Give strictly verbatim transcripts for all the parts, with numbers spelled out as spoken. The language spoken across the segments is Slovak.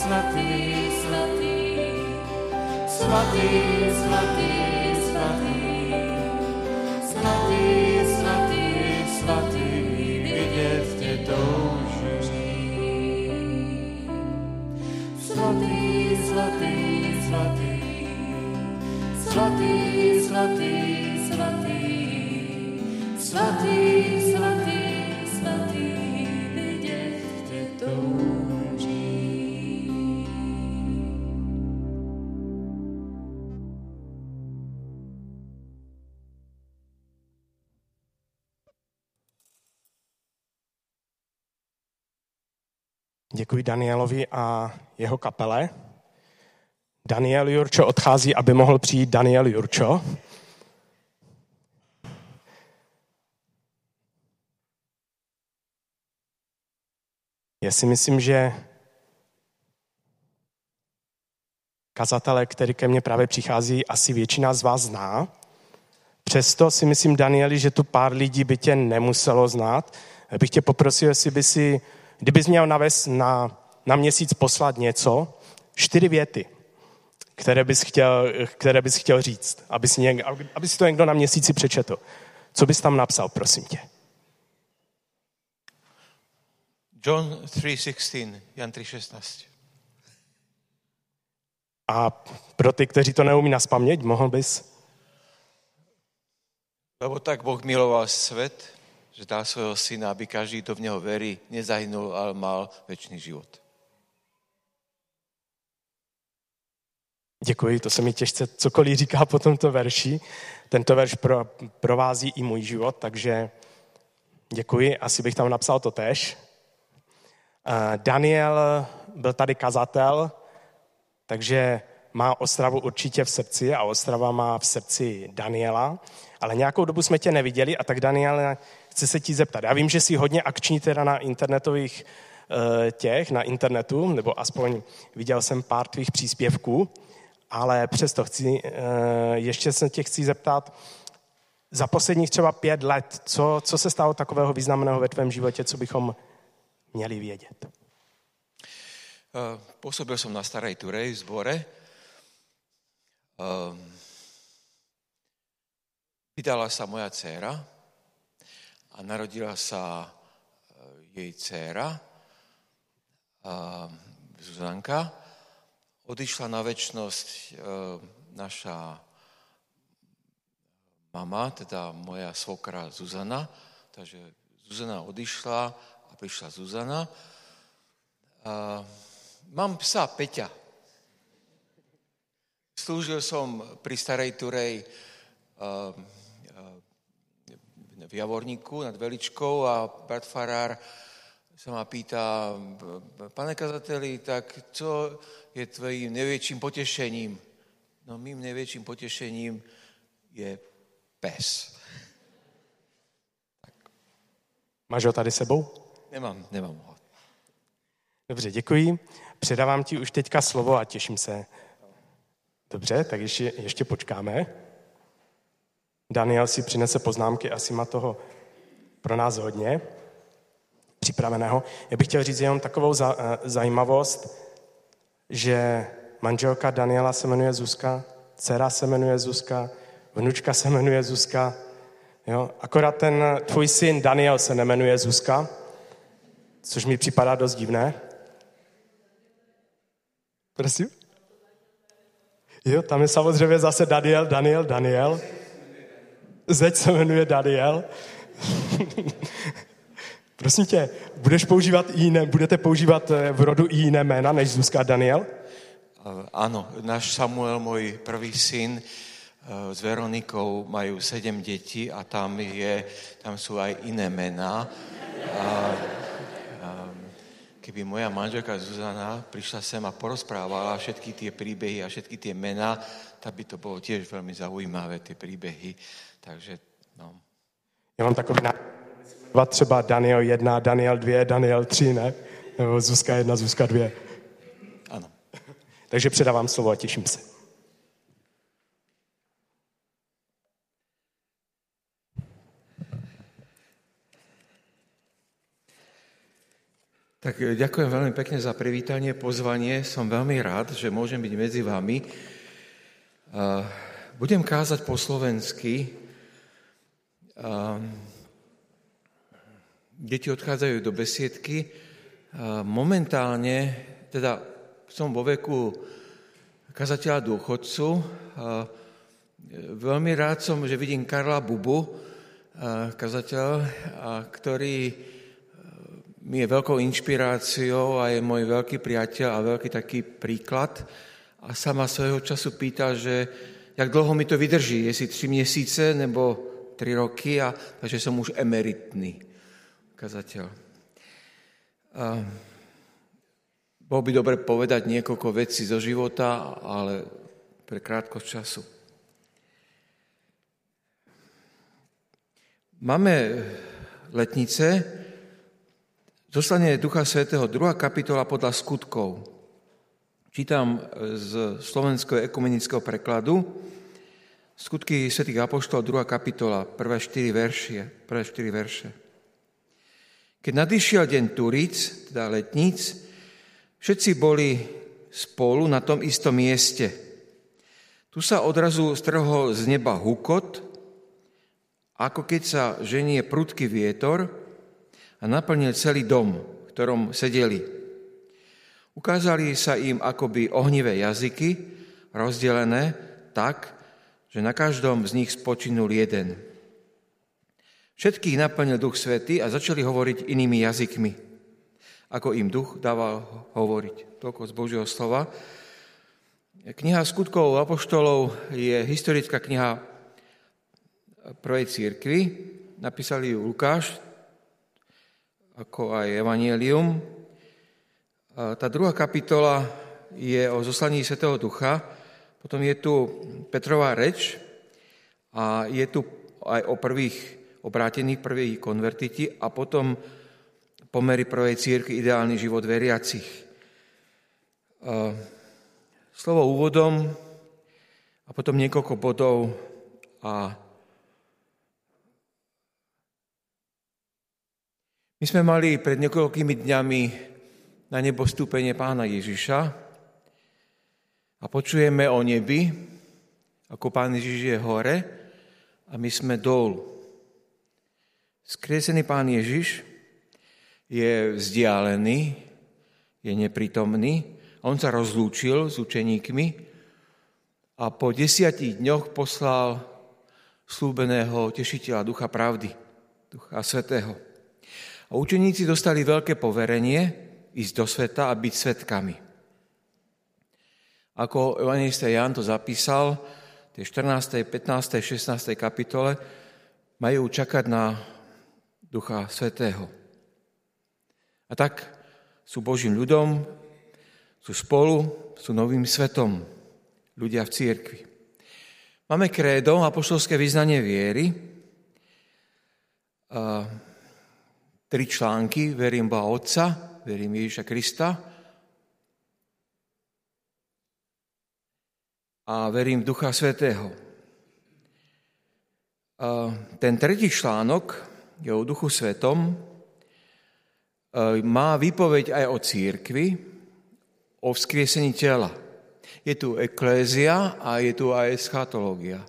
svatý, svatý, svatý, svatý, svatý, svatý, svatý, vidět tě toužím. Svatý, svatý, svatý, svatý, svatý, svatý, svatý, svatý, svatý, vidět tě toužím. Děkuji Danielovi a jeho kapele. Daniel Jurčo odchází, aby mohl přijít Daniel Jurčo. Já si myslím, že kazatele, který ke mně právě přichází, asi většina z vás zná. Přesto si myslím, Danieli, že tu pár lidí by tě nemuselo znát. Já bych tě poprosil, jestli by si, kdybys měl navést na, na měsíc poslat něco, čtyři věty, které bys chtěl, které bys chtěl říct, aby si, někdo, aby si to někdo na měsíci přečetl. Co bys tam napsal, prosím tě? John tři šestnáct, Jan tři šestnáct. A pro ty, kteří to neumí nazpaměť, mohl bys? Lebo tak Boh miloval svet, že dal svojho syna, aby každý, kto v něho verí, nezahynul, ale mal večný život. Děkuji, to se mi těžce cokoliv říká po tomto verši. Tento verš pro, provází i můj život, takže děkuji. Asi bych tam napsal to též. Daniel byl tady kazatel, takže má Ostravu určitě v srdci a Ostrava má v srdci Daniela, ale nějakou dobu jsme tě neviděli a tak Daniel, chci se ti zeptat. Já vím, že jsi hodně akční teda na internetových těch, na internetu, nebo aspoň viděl jsem pár tvých příspěvků, ale přesto chci, ještě se tě chci zeptat, za posledních třeba pět let, co, co se stalo takového významného ve tvém životě, co bychom měli vědět? Pôsobil som na Starej Turej v zbore. Vydala sa moja dcéra a narodila sa jej dcéra Zuzanka. Odišla na večnosť naša mama, teda moja svokra Zuzana. Takže Zuzana odišla a prišla Zuzana. Mám psa Peťa. Slúžil som pri Starej Turej v Javorníku nad Veličkou a brat farár sa ma pýta, pane kazateli, tak co je tvojím najväčším potešením? No mým najväčším potešením je pes. Tak. Máš ho tady sebou? Nemám, nemám ho. Dobře, děkuji. Předávám ti už teďka slovo a těším se. Dobře, tak ještě, ještě počkáme. Daniel si přinese poznámky, asi má toho pro nás hodně připraveného. Já bych chtěl říct jenom takovou za, zajímavost, že manželka Daniela se jmenuje Zuzka, dcera se jmenuje Zuzka, vnučka se jmenuje Zuzka. Jo? Akorát ten tvůj syn Daniel se nemenuje Zuzka, což mi připadá dost divné. Prosím? Jo, tam je samozřejmě zase Daniel, Daniel, Daniel. Zeď se jmenuje Daniel. Prosím tě, budeš používat i jiné, budete používat v rodu i jiné jména než Zuzka a Daniel? Áno, náš Samuel, môj prvý syn, s Veronikou majú sedem detí a tam, je, tam sú aj iné mená. A, keby moja manželka Zuzana prišla sem a porozprávala všetky tie príbehy a všetky tie mená, tak by to bolo tiež veľmi zaujímavé, tie príbehy. Takže, no. Já mám takový nápad, třeba Daniel jedna, Daniel dvě, Daniel tři, ne? Nebo Zuzka jedna, Zuzka dvě. Ano. Takže předávám slovo a těším se. Tak ďakujem veľmi pekne za privítanie, pozvanie. Som veľmi rád, že môžem byť medzi vami. Budem kázať po slovensky. Deti odchádzajú do besiedky. Momentálne, teda som vo veku kazateľa dôchodcu. Veľmi rád som, že vidím Karla Bubu, kazateľ, ktorý mi je veľkou inšpiráciou a je môj veľký priateľ a veľký taký príklad. A sa ma svojho času pýta, že jak dlho mi to vydrží, jestli tři měsíce nebo tri roky, a, takže som už emeritný kazateľ. A bolo by dobre povedať niekoľko vecí zo života, ale pre krátkosť času. Máme letnice, Zoslanie Ducha Svätého, druhá kapitola podľa skutkov. Čítam z slovenského ekumenického prekladu. Skutky svätých apoštolov, druhá kapitola, prvé štyri verše. Prvé štyri verše. Keď nadišiel deň Turíc, teda letníc, všetci boli spolu na tom istom mieste. Tu sa odrazu strhol z neba hukot, ako keď sa ženie prudký vietor, a naplnil celý dom, v ktorom sedeli. Ukázali sa im akoby ohnivé jazyky, rozdelené tak, že na každom z nich spočinul jeden. Všetkých naplnil Duch Svätý a začali hovoriť inými jazykmi, ako im Duch dával hovoriť. Toľko z Božieho slova. Kniha skutkov apoštolov je historická kniha prvej cirkvi. Napísali ju Lukáš, ako aj Evangelium. Tá druhá kapitola je o zoslaní Svätého Ducha, potom je tu Petrova reč a je tu aj o prvých obrátených, prvých konvertiti a potom pomery prvej cirkvi, ideálny život veriacich. Slovo úvodom a potom niekoľko bodov a my sme mali pred niekoľkými dňami na nebo vstúpenie Pána Ježiša a počujeme o nebi, ako Pán Ježiš je hore a my sme dolu. Skriesený Pán Ježiš je vzdialený, je neprítomný, on sa rozlúčil s učeníkmi a po desiatich dňoch poslal slúbeného tešiteľa Ducha pravdy, Ducha Svätého. A učeníci dostali veľké poverenie ísť do sveta a byť svedkami. Ako evanjelista Ján to zapísal, v tej štrnástej, pätnástej, šestnástej kapitole majú čakať na Ducha Svätého. A tak sú Božím ľudom, sú spolu, sú novým svetom, ľudia v cirkvi. Máme krédo, apoštolské vyznanie viery, a tri články, verím Boha Otca, verím Ježiša Krista a verím Ducha Svätého. A ten tretí článok je o Duchu Svätom, má výpoveď aj o cirkvi, o vzkriesení tela. Je tu eklézia a je tu aj eschatológia,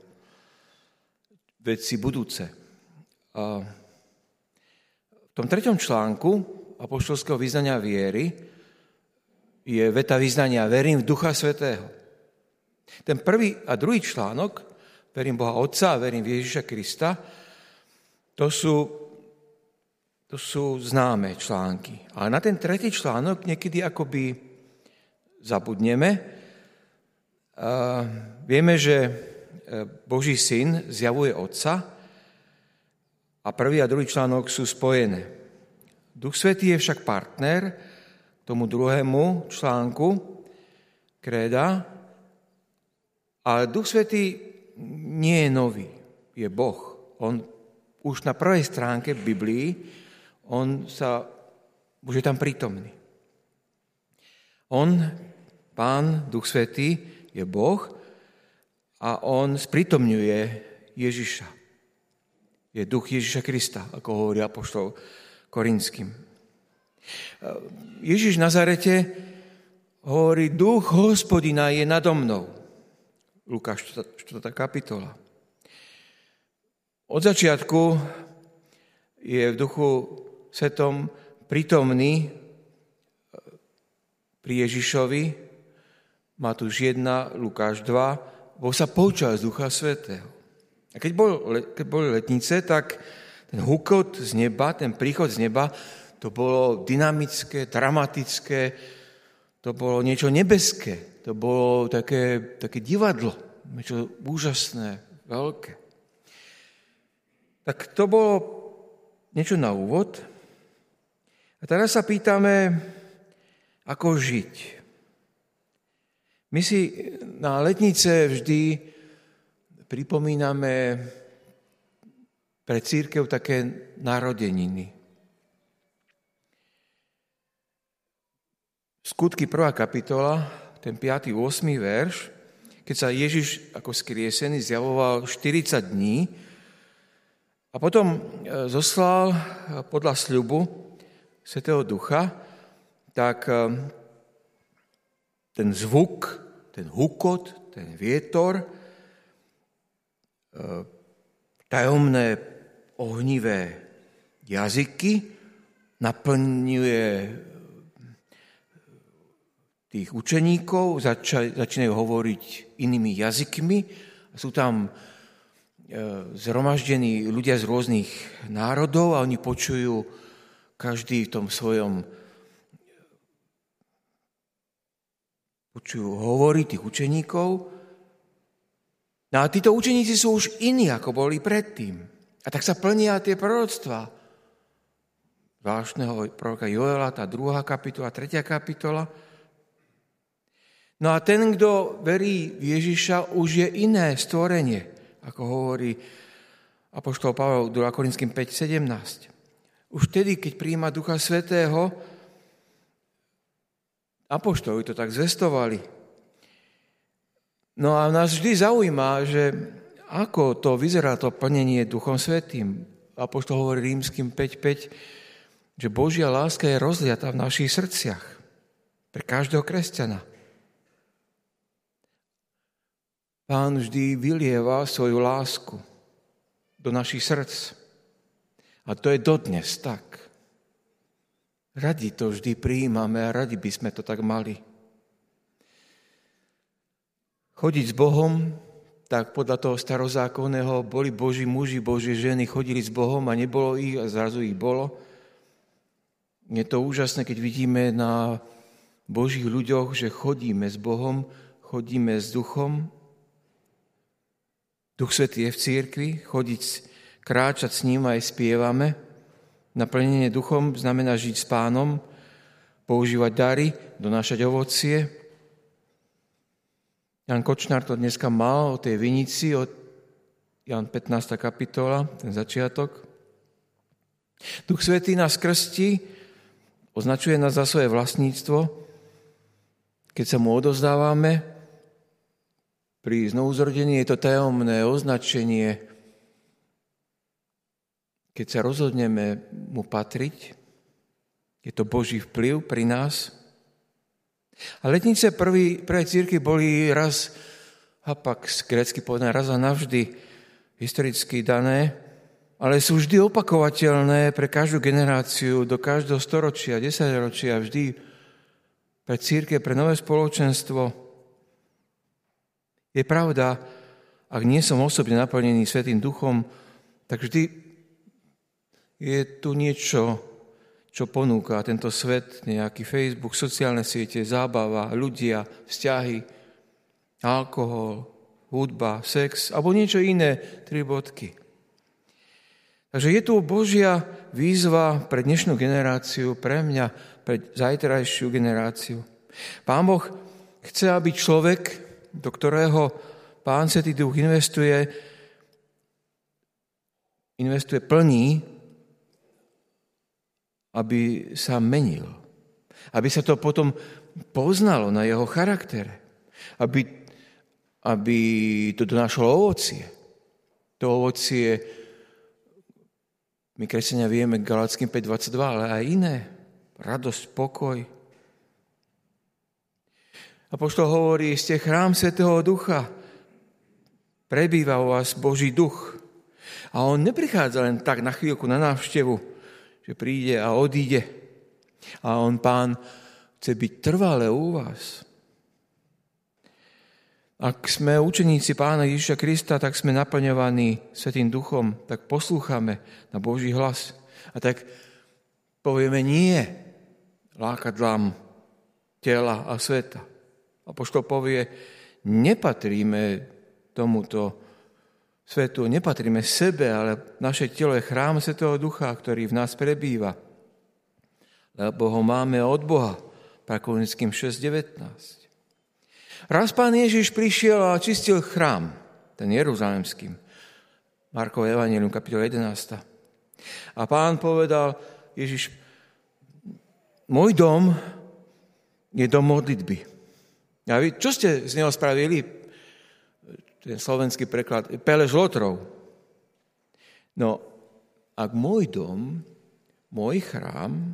veci budúce. A v tom treťom článku apoštolského vyznania viery je veta vyznania verím v Ducha Svätého. Ten prvý a druhý článok, verím Boha Otca a verím v Ježiša Krista, to sú, to sú známe články. Ale na ten tretí článok niekedy akoby zabudneme. A vieme, že Boží syn zjavuje Otca, a prvý a druhý článok sú spojené. Duch Svätý je však partner tomu druhému článku kréda, ale Duch Svätý nie je nový, je Boh. On už na prvej stránke v Biblii, on sa, už je tam prítomný. On, Pán, Duch Svätý, je Boh a on sprítomňuje Ježiša. Je duch Ježiša Krista, ako hovorí apoštol Korinským. Ježiš v Nazarete hovorí, duch Hospodina je nado mnou. Lukáš štvrtá kapitola. Od začiatku je v duchu svetom prítomný pri Ježišovi, Matúš jeden, Lukáš dva, bol sa poučal z Ducha Svätého. A keď, bol, keď boli letnice, tak ten hukot z neba, ten príchod z neba, to bolo dynamické, dramatické, to bolo niečo nebeské, to bolo také, také divadlo, niečo úžasné, veľké. Tak to bolo niečo na úvod. A teraz sa pýtame, ako žiť. My si na letnice vždy pripomíname pre cirkev také narodeniny. Skutky prvá kapitola, ten piaty ôsmy verš, keď sa Ježiš ako skriesený zjavoval štyridsať dní a potom zoslal podľa sľubu Svätého Ducha, tak ten zvuk, ten hukot, ten vietor, tajomné ohnivé jazyky naplňuje tých učeníkov, zača, začínajú hovoriť inými jazykmi. Sú tam zhromaždení ľudia z rôznych národov a oni počujú každý v tom svojom počujú hovoriť tých učeníkov. No a títo učeníci sú už iní, ako boli predtým. A tak sa plnia tie proroctvá. Zvláštneho proroka Joela, tá druhá kapitola, tretia kapitola. No a ten, kto verí v Ježiša, už je iné stvorenie, ako hovorí apoštol Pavel druhá Korinským päť sedemnásť. Už vtedy, keď prijíma Ducha Svätého, apoštoli to tak zvestovali. No a nás vždy zaujíma, že ako to vyzerá to plnenie Duchom Svätým. Apoštol hovorí Rímskym päť päť, že Božia láska je rozliatá v našich srdciach pre každého kresťana. Pán vždy vylieva svoju lásku do našich srdc. A to je dodnes tak. Radi to vždy prijímame a radi by sme to tak mali. Chodiť s Bohom, tak podľa toho starozákonného boli Boží muži, Božie ženy, chodili s Bohom a nebolo ich a zrazu ich bolo. Je to úžasné, keď vidíme na Božích ľuďoch, že chodíme s Bohom, chodíme s Duchom. Duch Svätý je v cirkvi, chodiť, kráčať s ním aj spievame. Naplnenie duchom znamená žiť s Pánom, používať dary, donášať ovocie. Jan Kočnár to dneska mal o tej vinici, od Jan pätnásta kapitola, ten začiatok. Duch Svätý nás krstí, označuje nás za svoje vlastníctvo, keď sa mu odovzdávame. Pri znovuzrodení je to tajomné označenie. Keď sa rozhodneme mu patriť, je to Boží vplyv pri nás. A letnice prvej cirkvi boli raz, hapax, grécky povedané, raz a navždy historicky dané, ale sú vždy opakovateľné pre každú generáciu, do každého storočia, desaťročia, vždy pre cirkev, pre nové spoločenstvo. Je pravda, ak nie som osobne naplnený Svätým Duchom, tak vždy je tu niečo, čo ponúka tento svet, nejaký Facebook, sociálne siete, zábava, ľudia, vzťahy, alkohol, hudba, sex, alebo niečo iné, tri bodky. Takže je tu Božia výzva pre dnešnú generáciu, pre mňa, pre zajtrajšiu generáciu. Pán Boh chce, aby človek, do ktorého Pán Svätý Duch investuje, investuje plní, aby sa menil. Aby sa to potom poznalo na jeho charaktere. Aby, aby to donášalo ovocie. To ovocie, my kresťania vieme, Galatským päť dvadsaťdva, ale aj iné. radosť, pokoj. Apoštol hovorí, ste chrám Svätého Ducha, prebýva u vás Boží duch. A on neprichádza len tak na chvíľku na návštevu, že príde a odíde. A on, Pán, chce byť trvalé u vás. Ak sme učeníci Pána Ježiša Krista, tak sme naplňovaní Svätým Duchom, tak poslúchame na Boží hlas. A tak povieme nie lákadlám tela a sveta. Apoštol povie, nepatríme tomuto svetu, nepatríme sebe, ale naše telo je chrám Svätého Ducha, ktorý v nás prebýva. Lebo ho máme od Boha. Korinským šesť devätnásť. Raz Pán Ježiš prišiel a čistil chrám, ten jeruzalemský. Markovo evanjelium, kapitola jedenásť. A Pán povedal, Ježiš, môj dom je dom modlitby. A vy, čo ste z neho spravili? Ten slovenský preklad, pelež lotrov. No, ak môj dom, môj chrám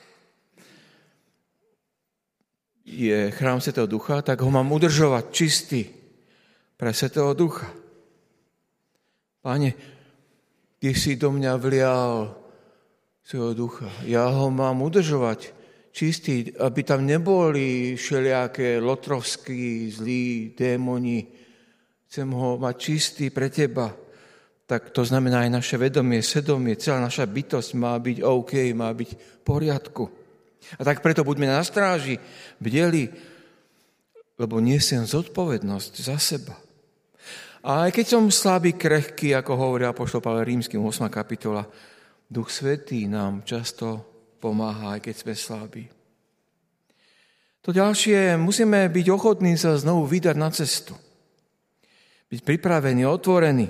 je chrám Svätého Ducha, tak ho mám udržovať čistý pre Svätého Ducha. Páne, ty si do mňa vlial Svätého Ducha. Ja ho mám udržovať čistý, aby tam neboli všelijaké lotrovskí, zlí démoni. Chcem ho mať čistý pre teba. Tak to znamená aj naše vedomie, svedomie, celá naša bytosť má byť OK, má byť v poriadku. A tak preto buďme na stráži, bdeli, lebo nesiem zodpovednosť za seba. A aj keď som slabý, krehký, ako hovorí apoštol Pavel Rímskym, ôsma kapitola, Duch Svätý nám často pomáha, aj keď sme slabí. To ďalšie, musíme byť ochotní sa znovu vydať na cestu. Byť pripravení, otvorení.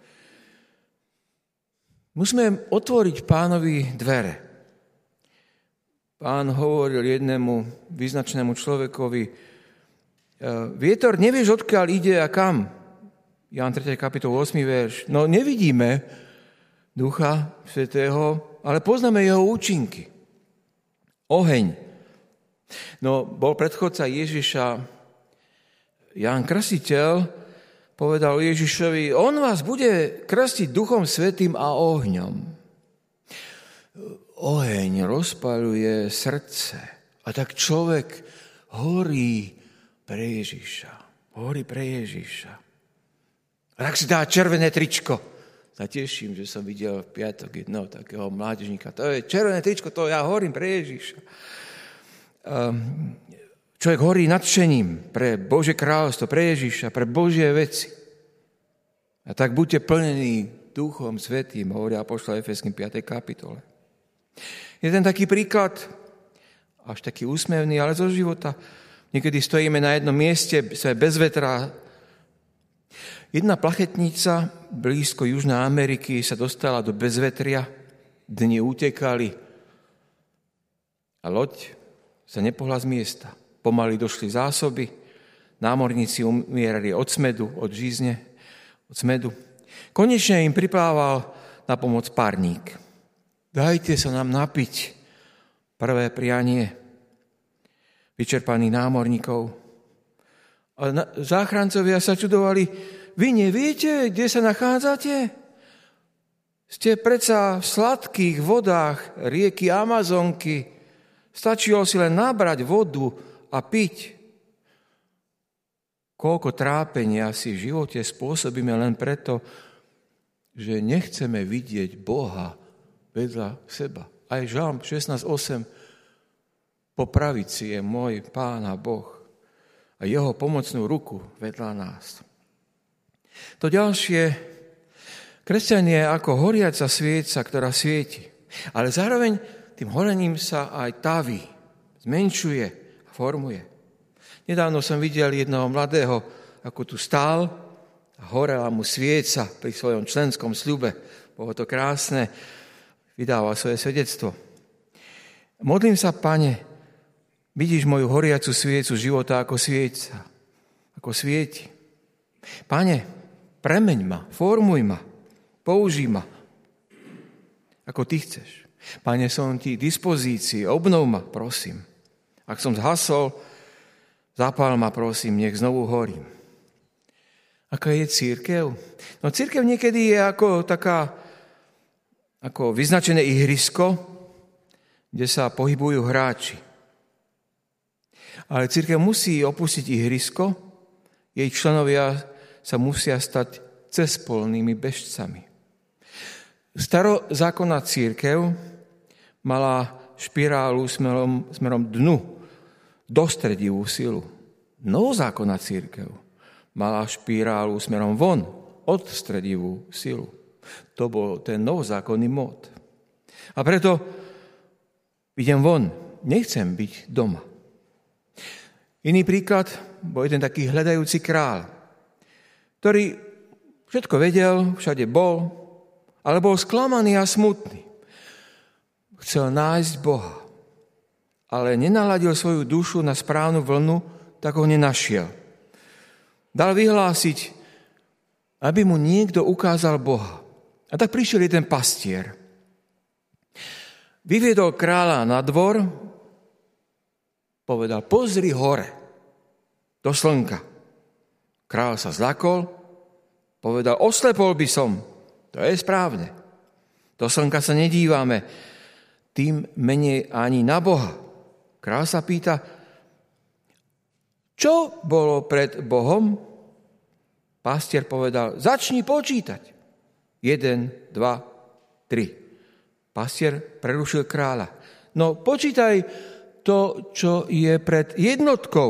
Musíme otvoriť Pánovi dvere. Pán hovoril jednému význačnému človekovi, vietor, nevieš, odkiaľ ide a kam? Ján tretí kapitola ôsmy verš. No nevidíme Ducha Svätého, ale poznáme jeho účinky. Oheň. No bol predchodca Ježiša, Ján Krstiteľ, povedal Ježišovi, on vás bude krstiť Duchom Svätým a ohňom. Oheň rozpaľuje srdce a tak človek horí pre Ježiša. Horí pre Ježiša. A tak si dá červené tričko. Sa teším, že som videl v piatok jedného takého mládežníka. To je červené tričko, to ja horím pre Ježiša. Človek horí nadšením pre Božie kráľovstvo, pre Ježiša, pre Božie veci. A tak buďte plnení Duchom Svätým, hovorí apoštol Efeským piatej kapitole. Jeden taký príklad, až taký úsmevný, ale zo života. Niekedy stojíme na jednom mieste, sme bez vetra. Jedna plachetnica blízko Južnej Ameriky sa dostala do bezvetria, dni utekali a loď sa nepohla z miesta. Pomaly došli zásoby, námorníci umierali od smedu, od žízne, od smedu. Konečne im priplával na pomoc párník. Dajte sa nám napiť. Prvé prianie vyčerpaných námorníkov. A záchrancovia sa čudovali, vy neviete, kde sa nachádzate? Ste predsa v sladkých vodách rieky Amazonky. Stačilo si len nabrať vodu a piť. Koľko trápenia si v živote spôsobíme len preto, že nechceme vidieť Boha vedľa seba. Aj Žalm šestnásť osem. Po pravici je môj Pán a Boh a jeho pomocnú ruku vedľa nás. To ďalšie, kresťan je ako horiaca svieca, ktorá svieti. Ale zároveň tým horením sa aj taví, zmenšuje a formuje. Nedávno som videl jednoho mladého, ako tu stál a horela mu svieca pri svojom členskom sľube. Bolo to krásne. Vydával svoje svedectvo. Modlím sa, Pane, vidíš moju horiacu sviecu života ako svieca, ako svieti. Pane, premeň ma, formuj ma, použij ma, ako ty chceš. Pane, som ti k dispozícii, obnov ma, prosím. Ak som zhasol, zapál ma, prosím, nech znovu horím. Aká je cirkev? No cirkev niekedy je ako taká, ako vyznačené ihrisko, kde sa pohybujú hráči. Ale cirkev musí opustiť ihrisko, jej členovia sa musia stať cespolnými bežcami. Starozákonná cirkev mala špirálu smerom, smerom dnu, dostredivú silu. Novozákonná cirkev mala špirálu smerom von, odstredivú silu. To bol ten novozákonný mód. A preto idem von, nechcem byť doma. Iný príklad bol jeden taký hľadajúci kráľ, ktorý všetko vedel, všade bol, ale bol sklamaný a smutný. Chcel nájsť Boha, ale nenaladil svoju dušu na správnu vlnu, tak ho nenašiel. Dal vyhlásiť, aby mu niekto ukázal Boha. A tak prišiel jeden pastier. Vyviedol kráľa na dvor, povedal, pozri hore, do slnka. Kráľ sa zlakol, povedal, oslepol by som. To je správne. Do slnka sa nedívame, tým menej ani na Boha. Kráľ sa pýta, čo bolo pred Bohom? Pastier povedal, začni počítať. Jeden, dva, tri. Pastier prerušil kráľa. No počítaj to, čo je pred jednotkou.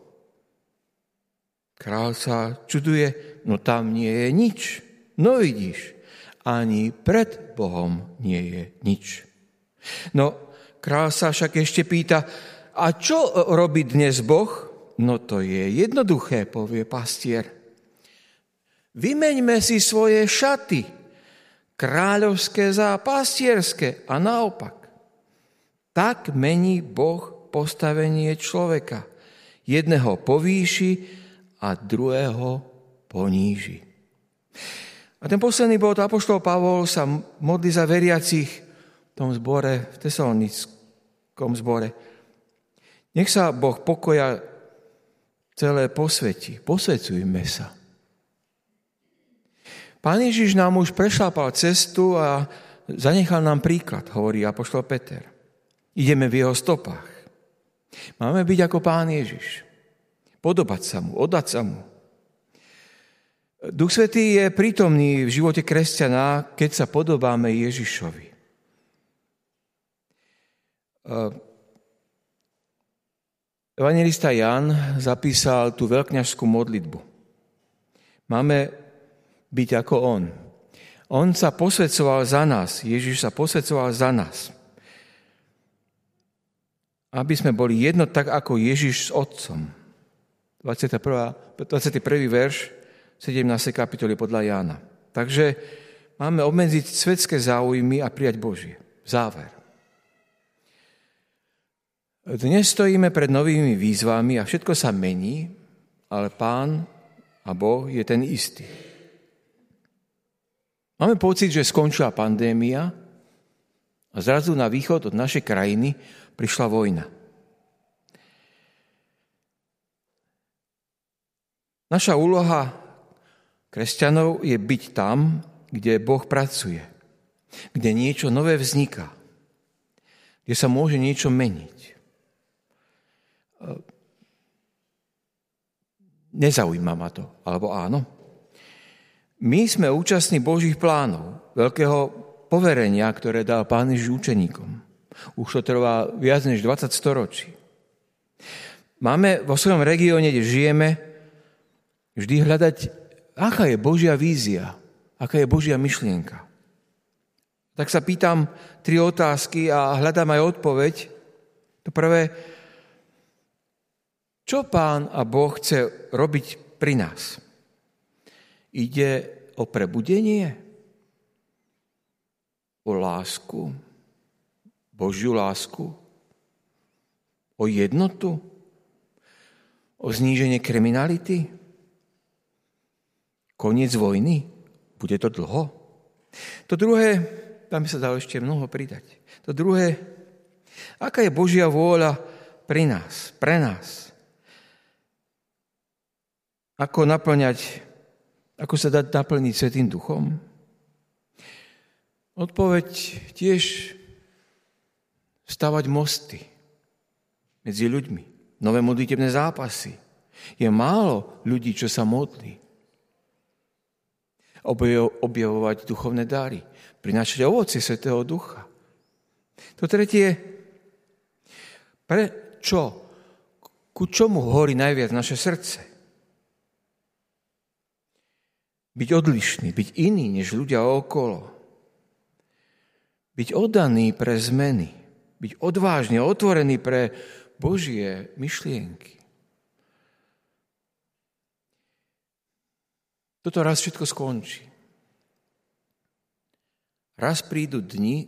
Kráľ sa čuduje, no tam nie je nič. No vidíš, ani pred Bohom nie je nič. No, kráľ sa však ešte pýta, a čo robí dnes Boh? No to je jednoduché, povie pastier. Vymeňme si svoje šaty, kráľovské za pastierské a naopak. Tak mení Boh postavenie človeka. Jedného povýši a druhého poníži. A ten posledný bod, apoštol Pavol sa modlí za veriacich v tom zbore, v Tesalonickom zbore. Nech sa Boh pokoja celé posvetí. Posvecujme sa. Pán Ježiš nám už prešlápal cestu a zanechal nám príklad, hovorí apoštol Peter. Ideme v jeho stopách. Máme byť ako Pán Ježiš. Podobať sa mu, oddať sa mu. Duch Svätý je prítomný v živote kresťana, keď sa podobáme Ježišovi. Evanjelista Ján zapísal tú veľkňažskú modlitbu. Máme byť ako on. On sa posväcoval za nás. Ježiš sa posväcoval za nás. Aby sme boli jedno tak, ako Ježiš s Otcom. dvadsiaty prvý verš sedemnástej kapitoly podľa Jána. Takže máme obmedziť svetské záujmy a prijať Božie. Záver. Dnes stojíme pred novými výzvami a všetko sa mení, ale Pán a Boh je ten istý. Máme pocit, že skončila pandémia a zrazu na východ od našej krajiny prišla vojna. Naša úloha kresťanov je byť tam, kde Boh pracuje, kde niečo nové vzniká, kde sa môže niečo meniť. Nezaujíma ma to, alebo áno? My sme účastní Božích plánov, veľkého poverenia, ktoré dal Pán Ježiš učeníkom. Už to trvá viac než dvadsať storočí. Máme vo svojom regióne, kde žijeme, vždy hľadať, aká je Božia vízia, aká je Božia myšlienka. Tak sa pýtam tri otázky a hľadám aj odpoveď. To prvé, čo Pán a Boh chce robiť pri nás? Ide o prebudenie? O lásku? Božiu lásku? O jednotu? O zníženie kriminality? Koniec vojny? Bude to dlho? To druhé, tam by sa dalo ešte mnoho pridať. To druhé, aká je Božia vôľa pri nás, pre nás? Ako naplňať, ako sa dať naplniť Svätým Duchom? Odpoveď tiež stavať mosty medzi ľuďmi, nové modlitebné zápasy. Je málo ľudí, čo sa modlí. Objavovať duchovné dary, prinášať ovocie Svätého Ducha. To tretie, prečo, ku čomu horí najviac naše srdce? Byť odlišný, byť iný než ľudia okolo. Byť oddaný pre zmeny. Byť odvážny, otvorený pre Božie myšlienky. Toto raz všetko skončí. Raz prídu dni,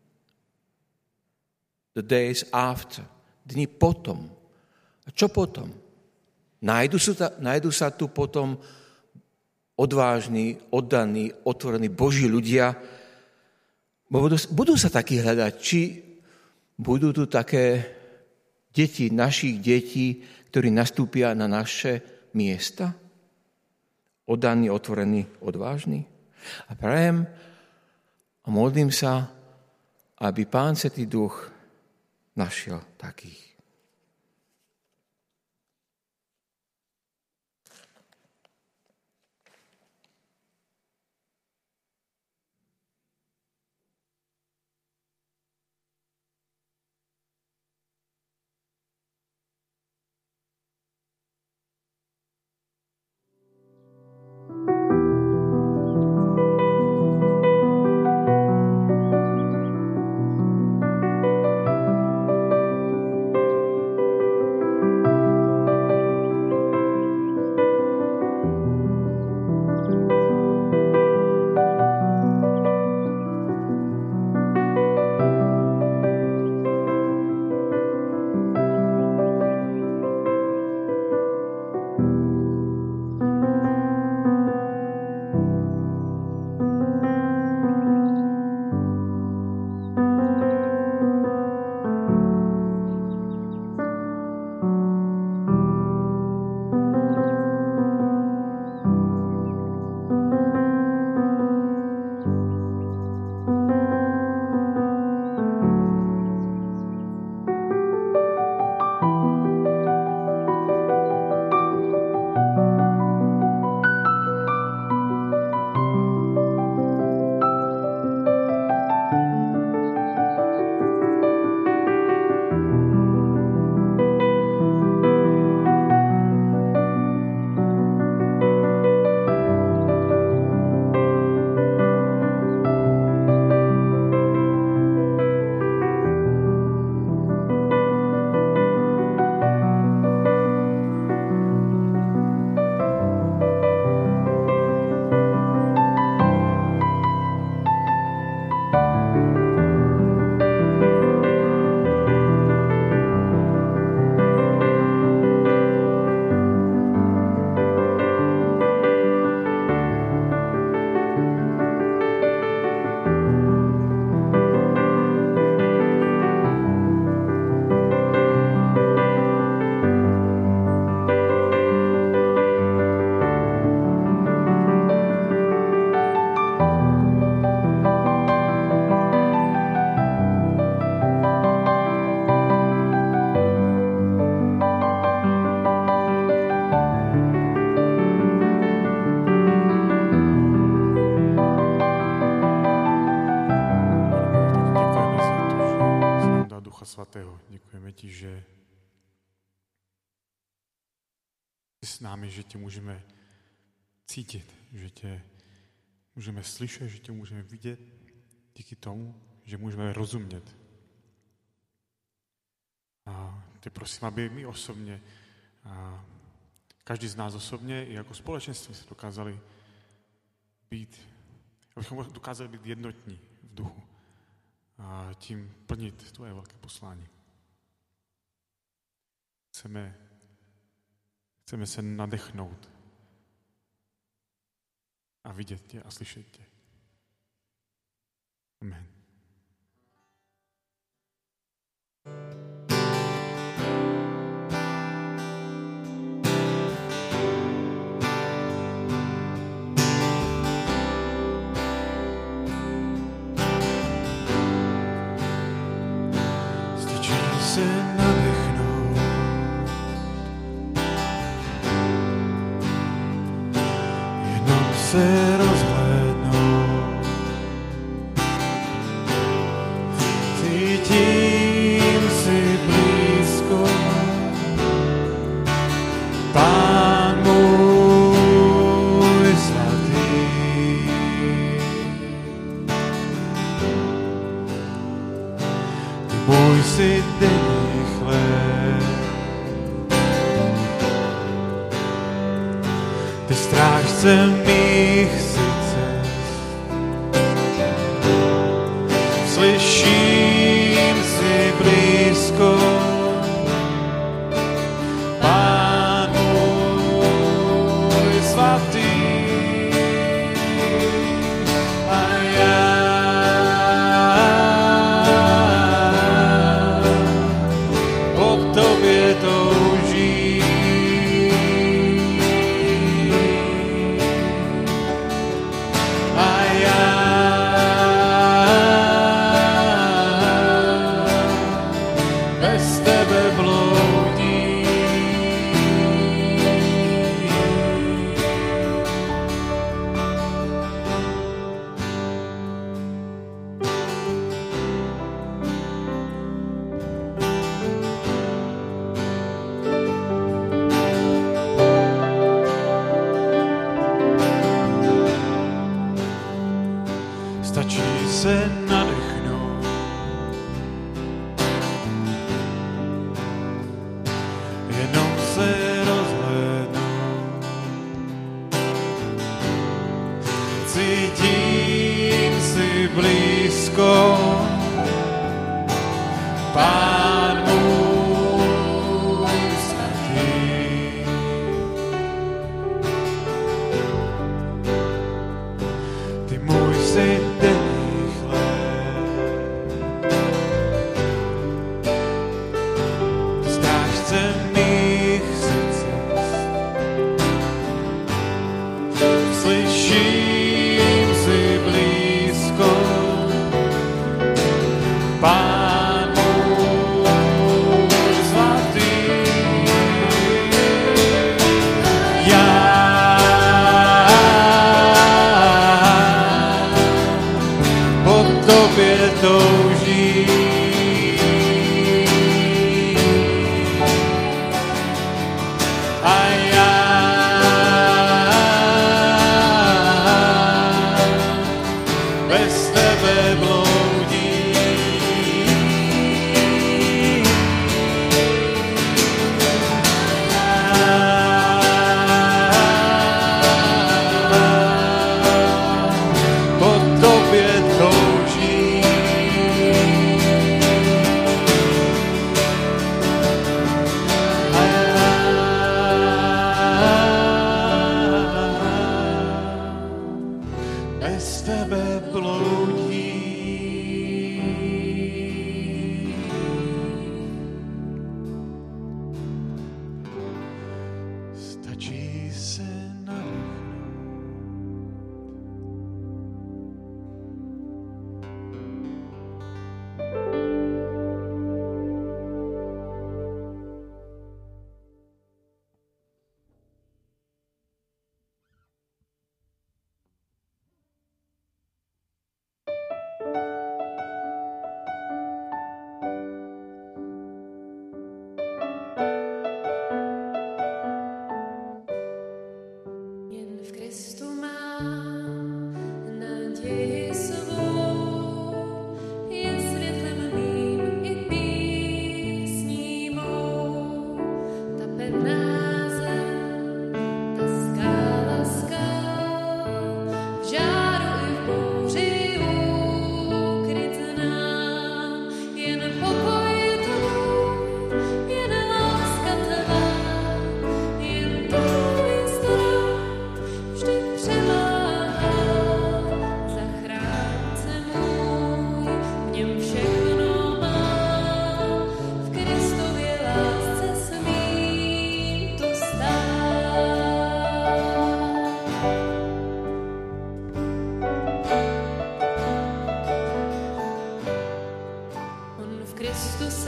the days after, dni potom. A čo potom? Nájdu sa, nájdu sa tu potom odvážni, oddaní, otvorení Boží ľudia. Budú, budú sa takí hľadať, či budú tu také deti, našich detí, ktorí nastúpia na naše miesta? Oddaní, otvorení, odvážni? A prajem a modlím sa, aby Pán Svätý Duch našiel takých. Děkujeme ti, že jsi s námi, že tě můžeme cítit, že tě můžeme slyšet, že tě můžeme vidět díky tomu, že můžeme rozumět. A tě prosím, aby my osobně, a každý z nás osobně i jako společenství se dokázali být, abychom dokázali být jednotní v duchu a tím plnit tvoje velké poslání. Chceme, chceme se nadechnout a vidět tě a slyšet tě. Amen. Stačí se nadechnout, jenom se rozhlédnout. Cítím si blízko, Pán můj svatý. Ty můj si denní chléb, ty strážce mých srdce. Slyším si blízko, Pán můj svatý. A já po tobě toužím. A já bez tebe bloudím. Stačí se nadechnout,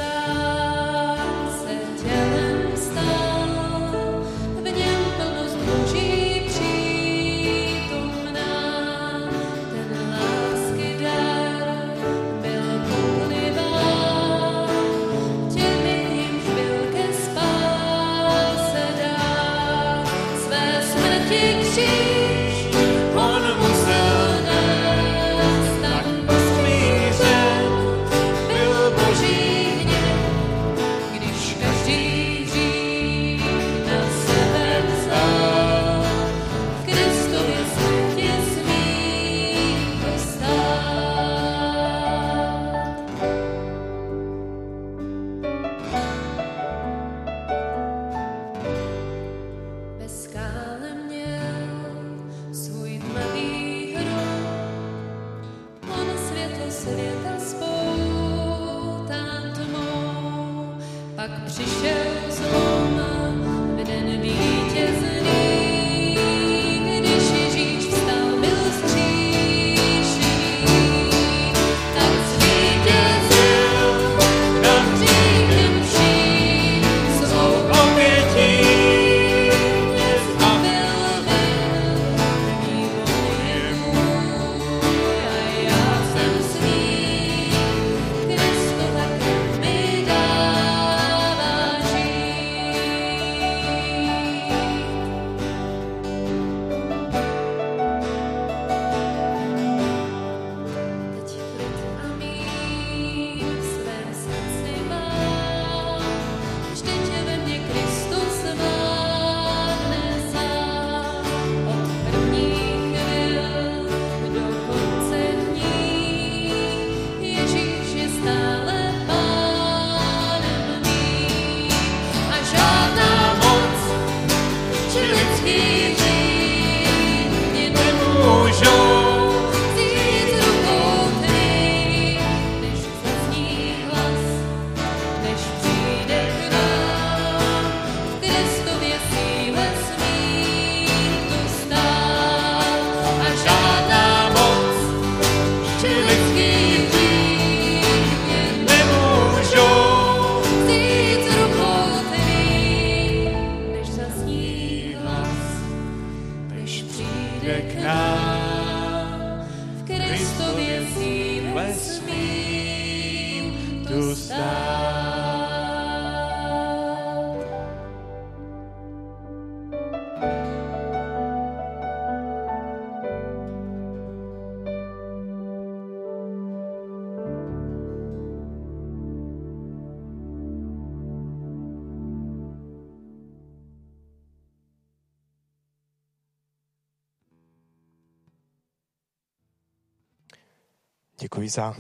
Děkuji za,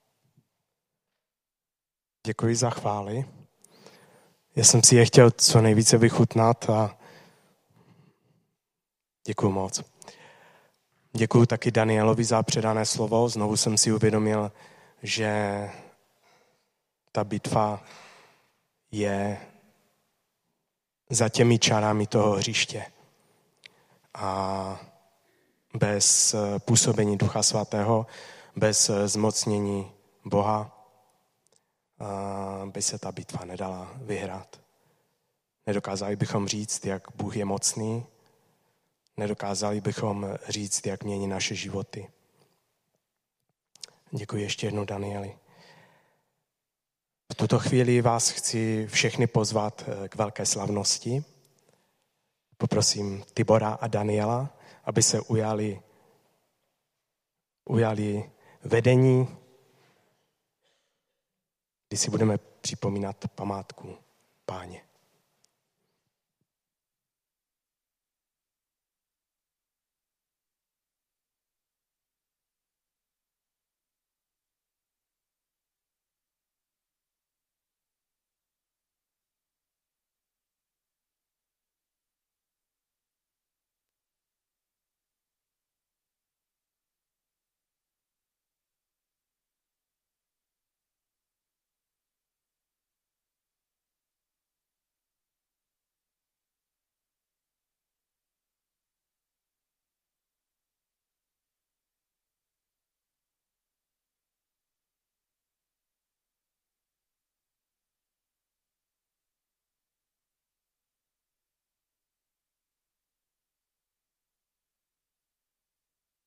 děkuji za chvály. Já jsem si je chtěl co nejvíce vychutnat a děkuji moc. Děkuji taky Danielovi za předané slovo. Znovu jsem si uvědomil, že ta bitva je za těmi čarami toho hřiště. A bez působení Ducha Svatého, bez zmocnění Boha by se ta bitva nedala vyhrát. Nedokázali bychom říct, jak Bůh je mocný, nedokázali bychom říct, jak mění naše životy. Děkuji ještě jednou, Danieli. V tuto chvíli vás chci všechny pozvat k velké slavnosti. Poprosím Tibora a Daniela, aby se ujali, ujali vedení, kdy si budeme připomínat památku Páně.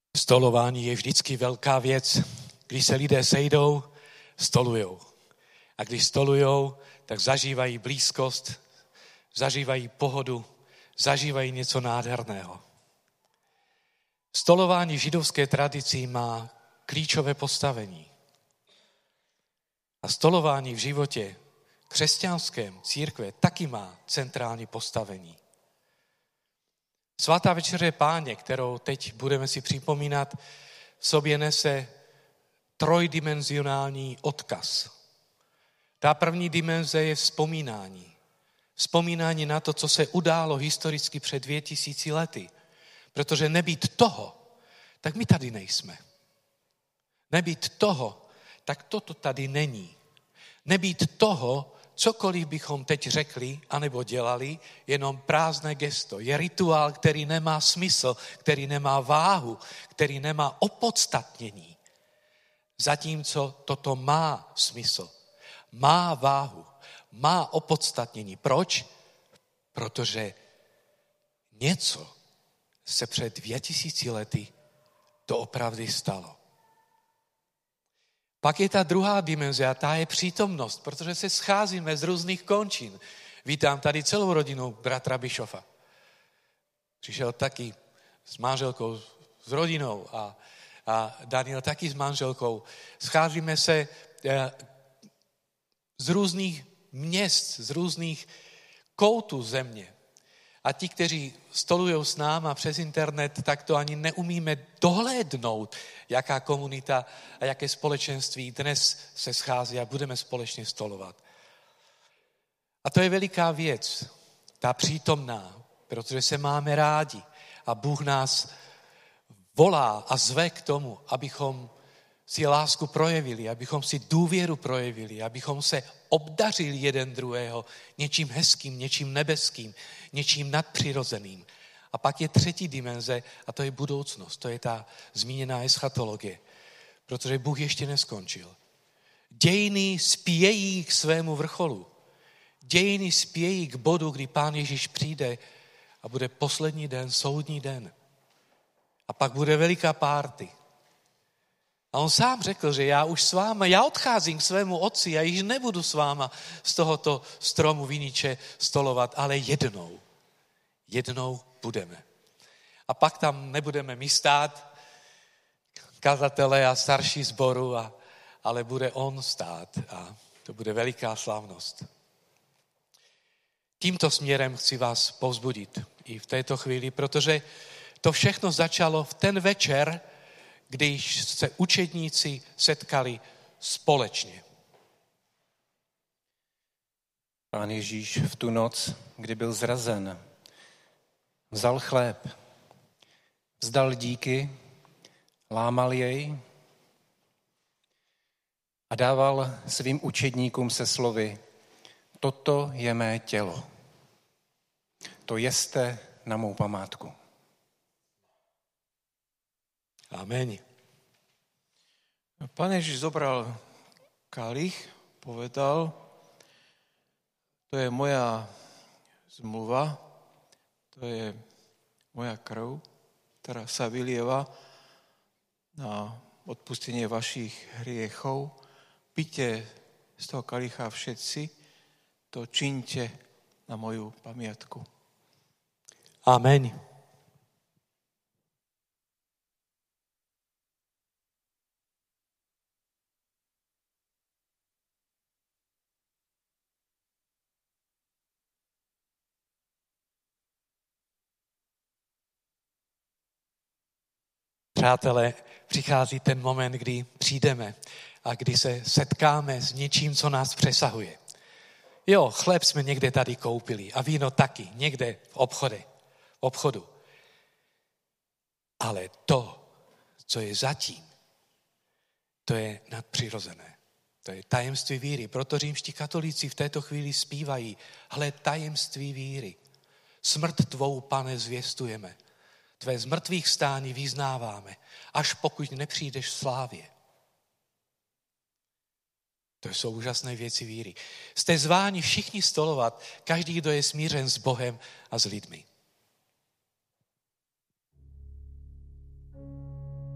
Stolování je vždycky velká věc. Když se lidé sejdou, stolujou. A když stolujou, tak zažívají blízkost, zažívají pohodu, zažívají něco nádherného. Stolování v židovské tradici má klíčové postavení. A stolování v životě křesťanském církve taky má centrální postavení. Svatá večeře Páně, kterou teď budeme si připomínat, v sobě nese trojdimenzionální odkaz. Ta první dimenze je vzpomínání. Vzpomínání na to, co se událo historicky před dvě tisíci lety. Protože nebýt toho, tak my tady nejsme. Nebýt toho, tak toto tady není. Nebýt toho, cokoliv bychom teď řekli anebo dělali, jenom prázdné gesto. Je rituál, který nemá smysl, který nemá váhu, který nemá opodstatnění. Zatímco toto má smysl, má váhu, má opodstatnění. Proč? Protože něco se před dvě tisíci lety to opravdu stalo. Pak je ta druhá dimenze a ta je přítomnost, protože se scházíme z různých končin. Vítám tady celou rodinu bratra Bischofa. Přišel taky s manželkou, s rodinou a, a Daniel taky s manželkou. Scházíme se eh, z různých měst, z různých koutů země. A ti, kteří stolují s náma přes internet, tak to ani neumíme dohlédnout, jaká komunita a jaké společenství dnes se schází a budeme společně stolovat. A to je veliká věc, ta přítomná, protože se máme rádi a Bůh nás volá a zve k tomu, abychom si lásku projevili, abychom si důvěru projevili, abychom se obdařili jeden druhého něčím hezkým, něčím nebeským, něčím nadpřirozeným. A pak je třetí dimenze a to je budoucnost, to je ta zmíněná eschatologie, protože Bůh ještě neskončil. Dějiny spějí k svému vrcholu. Dějiny spějí k bodu, kdy Pán Ježíš přijde a bude poslední den, soudní den. A pak bude veliká párty. A on sám řekl, že já už s váma, já odcházím k svému otci, já již nebudu s váma z tohoto stromu viniče stolovat, ale jednou, jednou budeme. A pak tam nebudeme my stát, kazatelé a starší sboru, a, ale bude on stát a to bude veliká slavnost. Tímto směrem chci vás povzbudit i v této chvíli, protože to všechno začalo v ten večer, když se učedníci setkali společně. Pán Ježíš v tu noc, kdy byl zrazen, vzal chléb, vzdal díky, lámal jej a dával svým učedníkům se slovy: toto je mé tělo, to jeste na mou památku. Amen. Pán Ježiš zobral kalich, povedal: to je moja zmluva, to je moja krv, ktorá sa vylieva na odpustenie vašich hriechov. Pite z toho kalicha všetci, to čiňte na moju pamiatku. Amen. Přátelé, přichází ten moment, kdy přijdeme a kdy se setkáme s něčím, co nás přesahuje. Jo, chléb jsme někde tady koupili a víno taky, někde v obchode, v obchodu. Ale to, co je zatím, to je nadpřirozené. To je tajemství víry. Proto římští katolíci v této chvíli zpívají: hle, tajemství víry. Smrt tvou, Pane, zvěstujeme. Tvé z mrtvých stání vyznáváme, až pokud nepřijdeš v slávě. To jsou úžasné věci víry. Jste zváni všichni stolovat, každý, kdo je smířen s Bohem a s lidmi.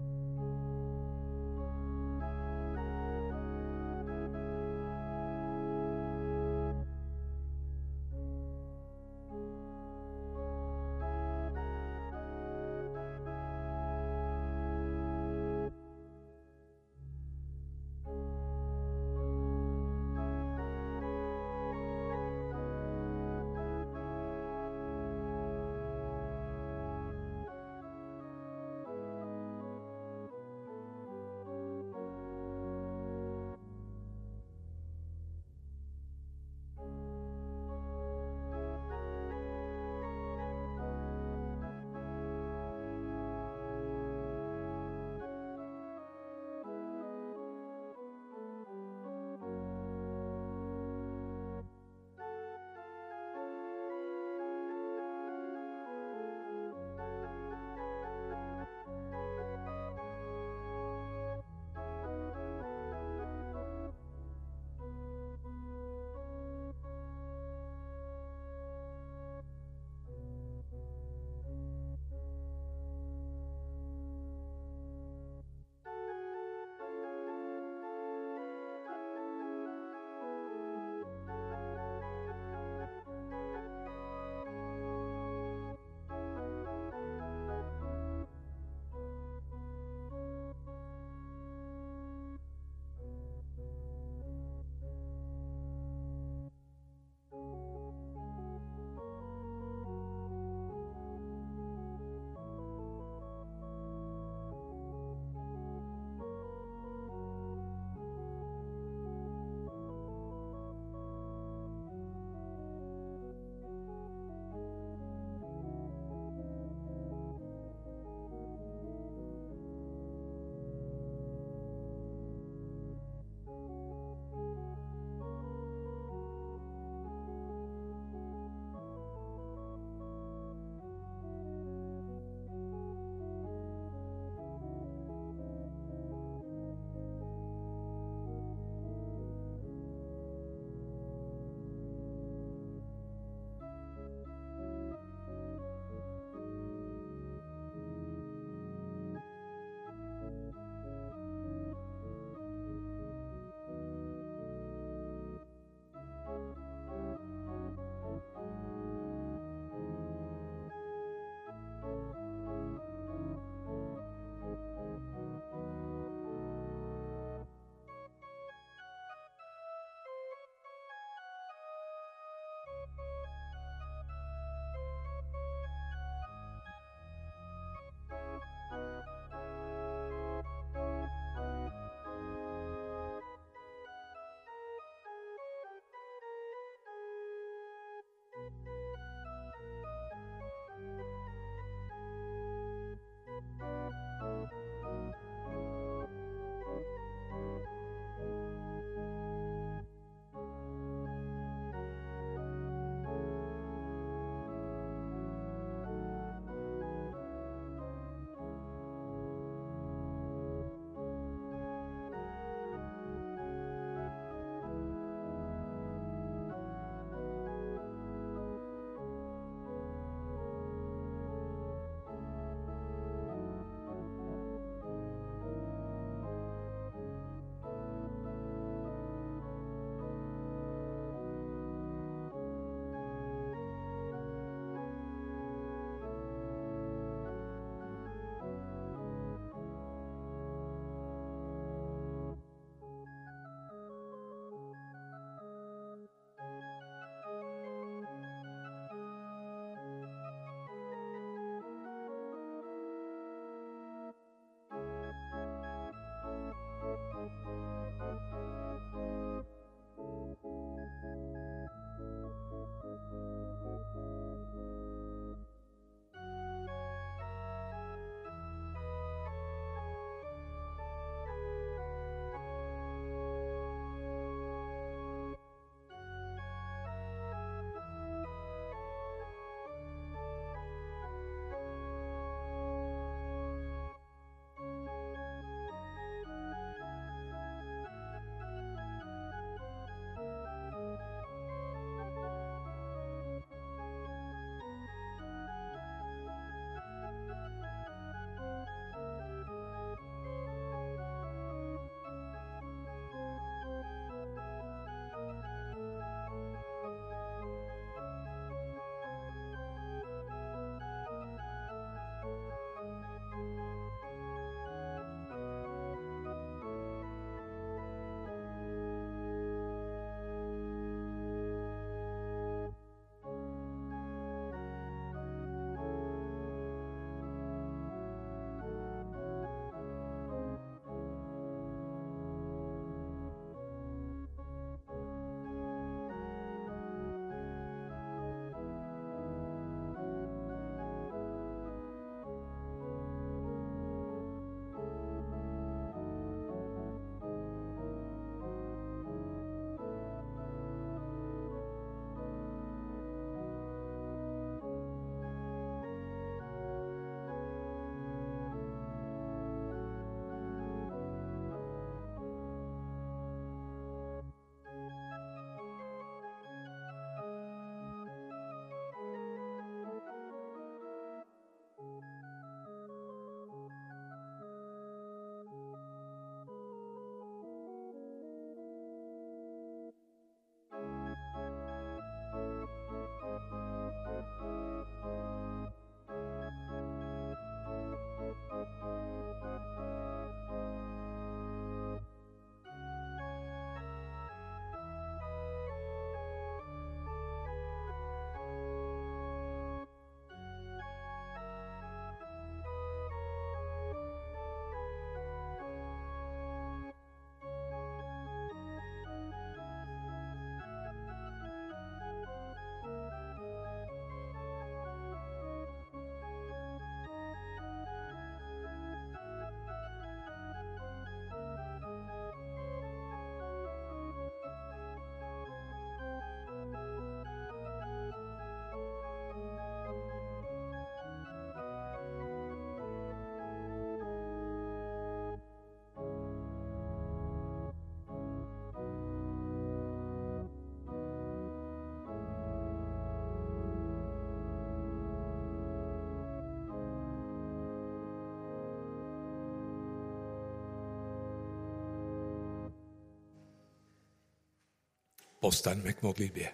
Povstaňme k modlitbě.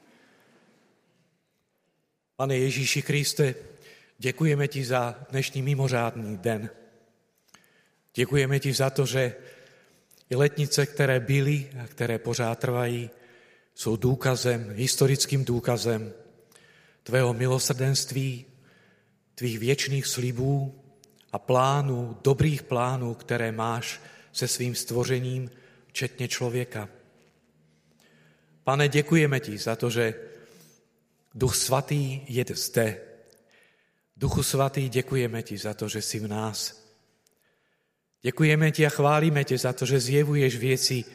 Pane Ježíši Kriste, děkujeme ti za dnešní mimořádný den. Děkujeme ti za to, že i letnice, které byly a které pořád trvají, jsou důkazem, historickým důkazem tvého milosrdenství, tvých věčných slibů a plánů, dobrých plánů, které máš se svým stvořením, včetně člověka. Pane, děkujeme ti za to, že Duch Svatý je zde. Duchu Svatý, děkujeme ti za to, že jsi v nás. Děkujeme ti a chválíme tě za to, že zjevuješ věci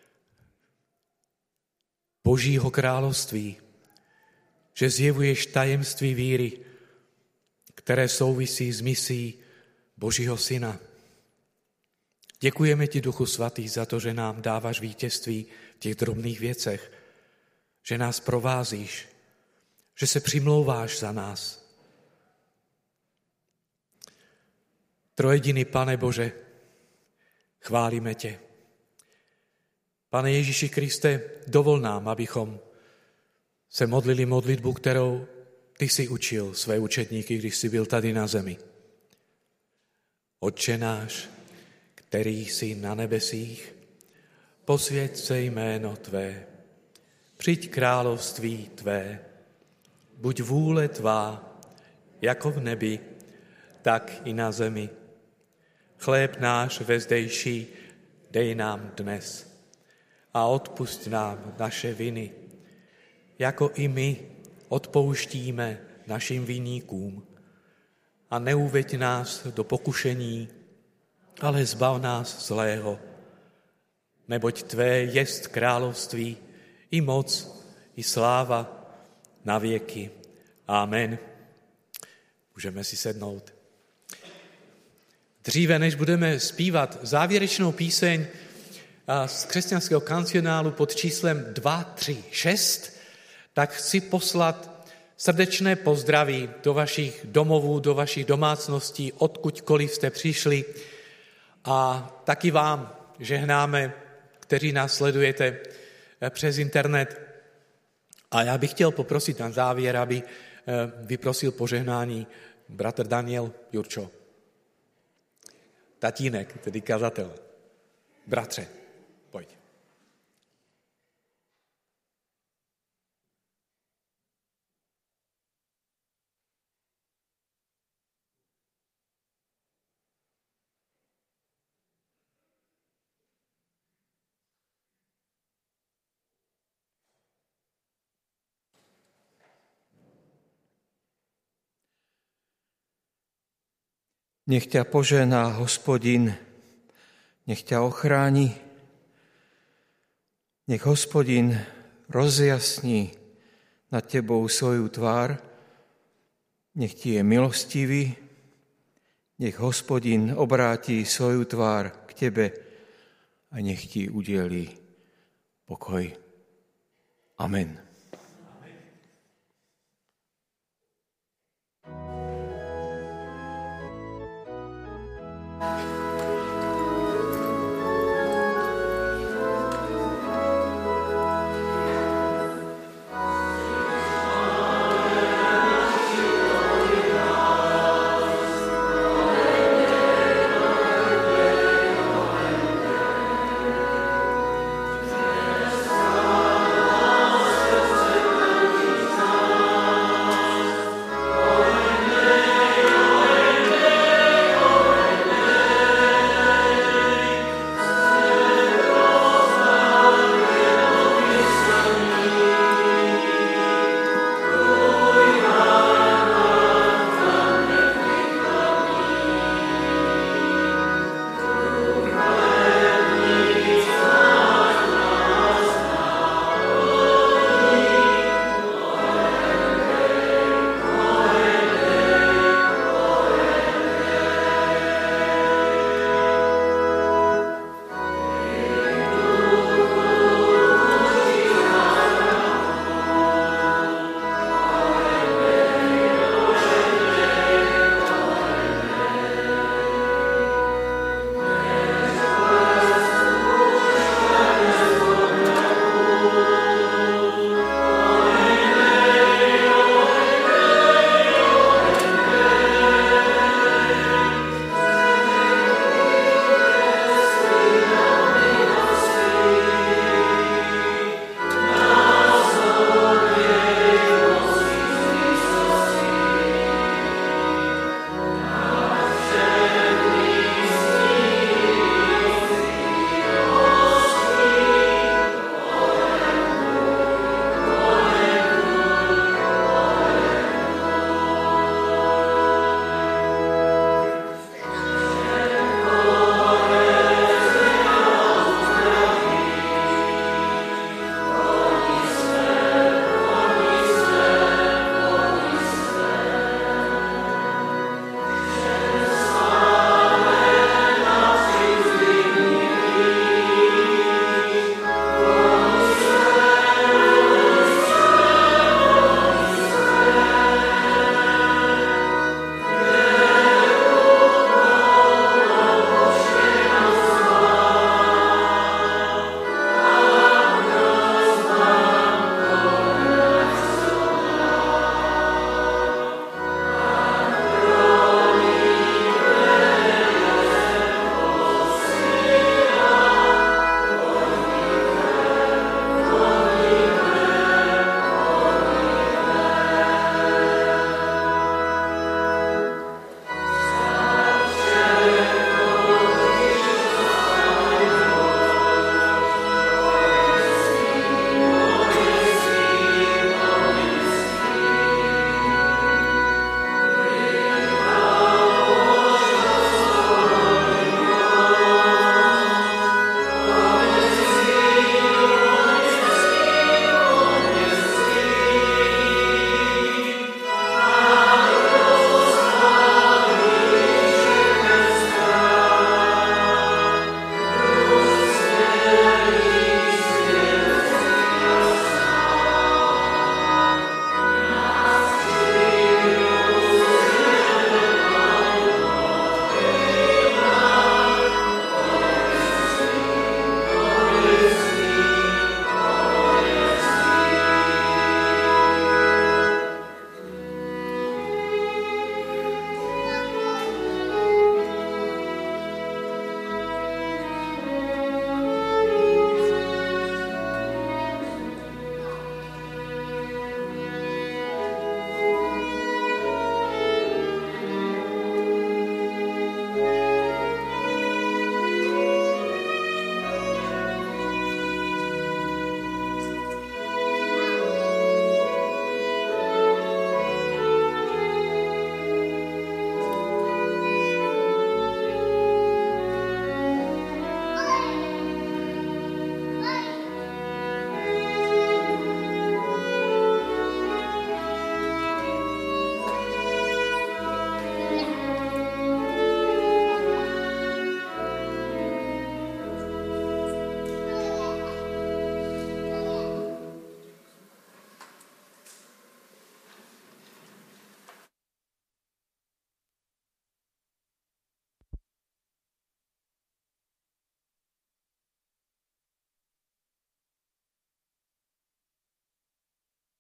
Božího království, že zjevuješ tajemství víry, které souvisí s misí Božího Syna. Děkujeme ti, Duchu Svatý, za to, že nám dáváš vítězství v těch drobných věcech, že nás provázíš, že se přimlouváš za nás. Trojediný Pane Bože, chválíme tě. Pane Ježíši Kriste, dovol nám, abychom se modlili modlitbu, kterou ty jsi učil své učedníky, když jsi byl tady na zemi. Otče náš, který jsi na nebesích, posvěť se jméno tvé, přijď království tvé, buď vůle tvá, jako v nebi, tak i na zemi. Chléb náš vezdejší dej nám dnes a odpusť nám naše viny, jako i my odpouštíme našim viníkům. A neuveď nás do pokušení, ale zbav nás zlého. Neboť tvé jest království, i moc, i sláva na věky. Amen. Můžeme si sednout. Dříve, než budeme zpívat závěrečnou píseň z křesťanského kancionálu pod číslem dva tři šest, tak chci poslat srdečné pozdraví do vašich domovů, do vašich domácností, odkudkoliv jste přišli. A taky vám žehnáme, kteří nás sledujete přes internet. A já bych chtěl poprosit na závěr, aby vyprosil požehnání bratr Daniel Jurčo. Tatínek, tedy kazatel. Bratře, pojď. Nech ťa požená Hospodin, nech ťa ochráni, nech Hospodin rozjasní nad tebou svoju tvár, nech ti je milostivý, nech Hospodin obrátí svoju tvár k tebe a nech ti udělí pokoj. Amen. Amen.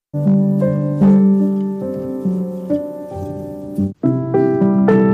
thank you